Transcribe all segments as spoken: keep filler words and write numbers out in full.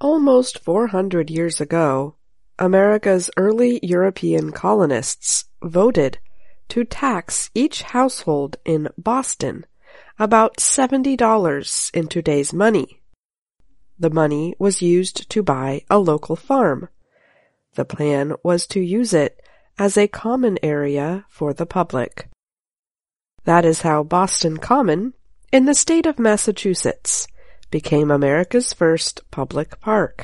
Almost four hundred years ago, America's early European colonists voted to tax each household in Boston about seventy dollars in today's money. The money was used to buy a local farm. The plan was to use it as a common area for the public. That is how Boston Common, in the state of Massachusetts, became America's first public park.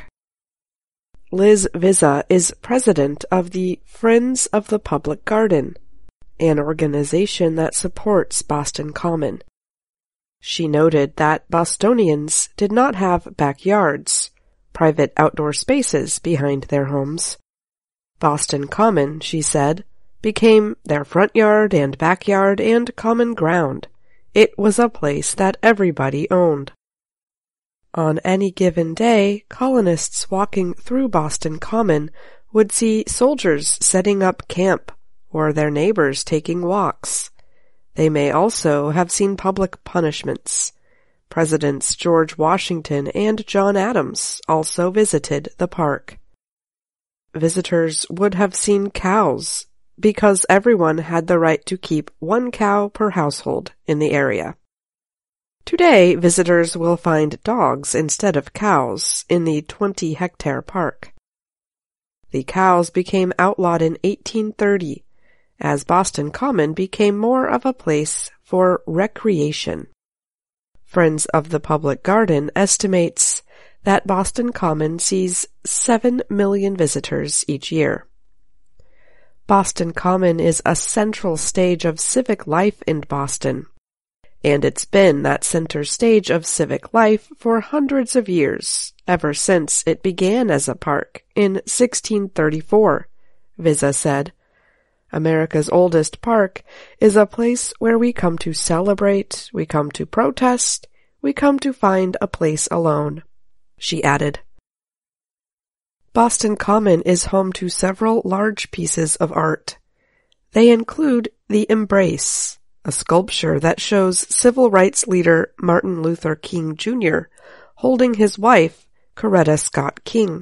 Liz Vizza is president of the Friends of the Public Garden, an organization that supports Boston Common. She noted that Bostonians did not have backyards, private outdoor spaces behind their homes. Boston Common, she said, became their front yard and backyard and common ground. It was a place that everybody owned. On any given day, colonists walking through Boston Common would see soldiers setting up camp or their neighbors taking walks. They may also have seen public punishments. Presidents George Washington and John Adams also visited the park. Visitors would have seen cows because everyone had the right to keep one cow per household in the area. Today, visitors will find dogs instead of cows in the twenty-hectare park. The cows became outlawed in eighteen thirty, as Boston Common became more of a place for recreation. Friends of the Public Garden estimates that Boston Common sees seven million visitors each year. Boston Common is a central stage of civic life in Boston, and it's been that center stage of civic life for hundreds of years, ever since it began as a park in sixteen thirty-four, Vizza said. America's oldest park is a place where we come to celebrate, we come to protest, we come to find a place alone, she added. Boston Common is home to several large pieces of art. They include the Embrace, a sculpture that shows civil rights leader Martin Luther King Junior holding his wife, Coretta Scott King.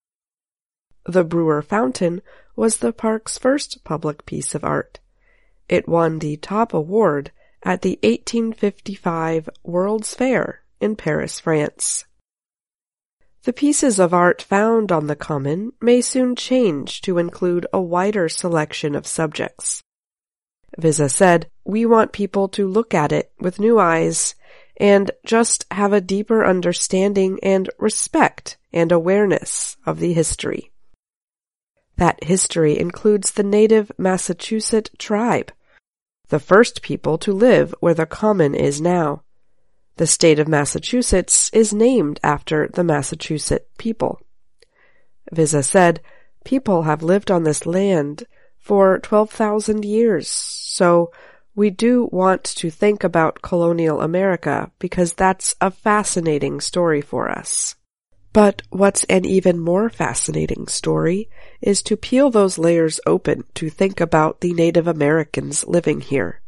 The Brewer Fountain was the park's first public piece of art. It won the top award at the eighteen fifty-five World's Fair in Paris, France. The pieces of art found on the Common may soon change to include a wider selection of subjects. Vizza said, "We want people to look at it with new eyes and just have a deeper understanding and respect and awareness of the history." That history includes the native Massachusetts tribe, the first people to live where the Common is now. The state of Massachusetts is named after the Massachusetts people. Vizza said, "People have lived on this land for twelve thousand years, so we do want to think about colonial America because that's a fascinating story for us. But what's an even more fascinating story is to peel those layers open to think about the Native Americans living here."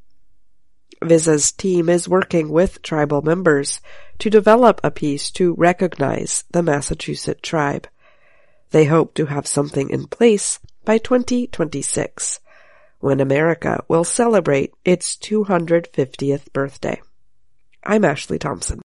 Vizza's team is working with tribal members to develop a piece to recognize the Massachusetts tribe. They hope to have something in place by twenty twenty-six, when America will celebrate its two hundred fiftieth birthday. I'm Ashley Thompson.